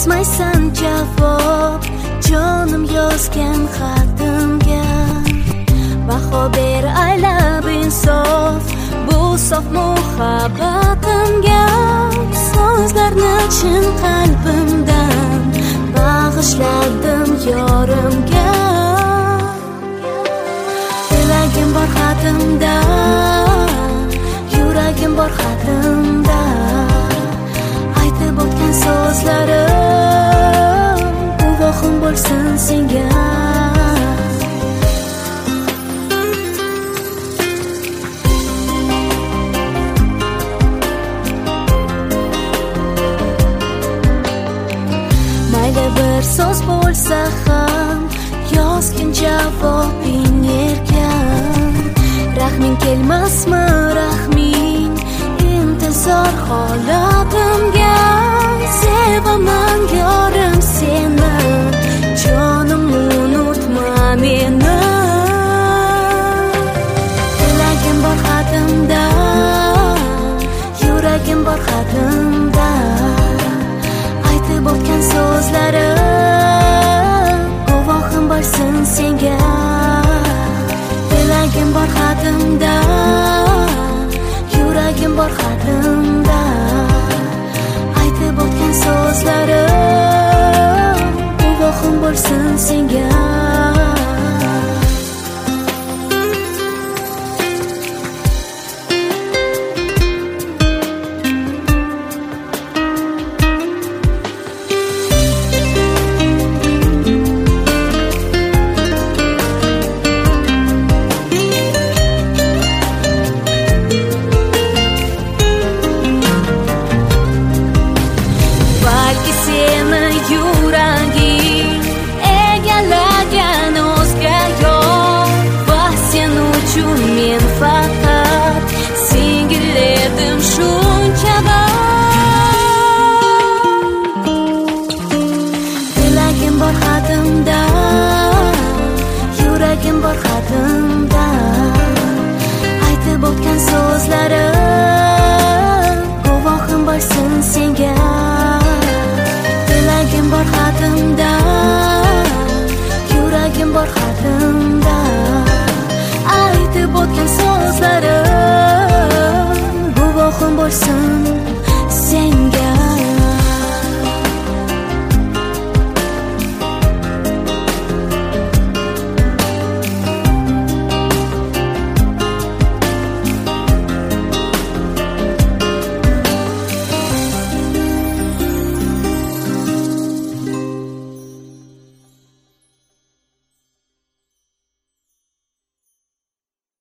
yozmaysan javob jonim yozgan xatimga. Baho ber aylab insof bu sof muhabbatimga. So'zlarni chin qalbimdan bag'ishladim yorimga. Tilagim bor xatimda, yuragim bor xatimda. Aytib o'tgan so'zlarim guvohim bo'lsin senga. Mayli bir so'z bo'lsa ham yozgin javobing erkan. Rahming kelmasmi rahming intizor holatimga. Sevaman yorim seni, jonim unutma meni. Tilagim bor xatimda, yuragim bor xatimda. Aytib o'tgan so'zlarim guvohim bo'lsin senga. Tilagim bor xatimda, yuragim bor xatimda. Aytib o'tgan so'zlarim guvohim bo'lsin senga.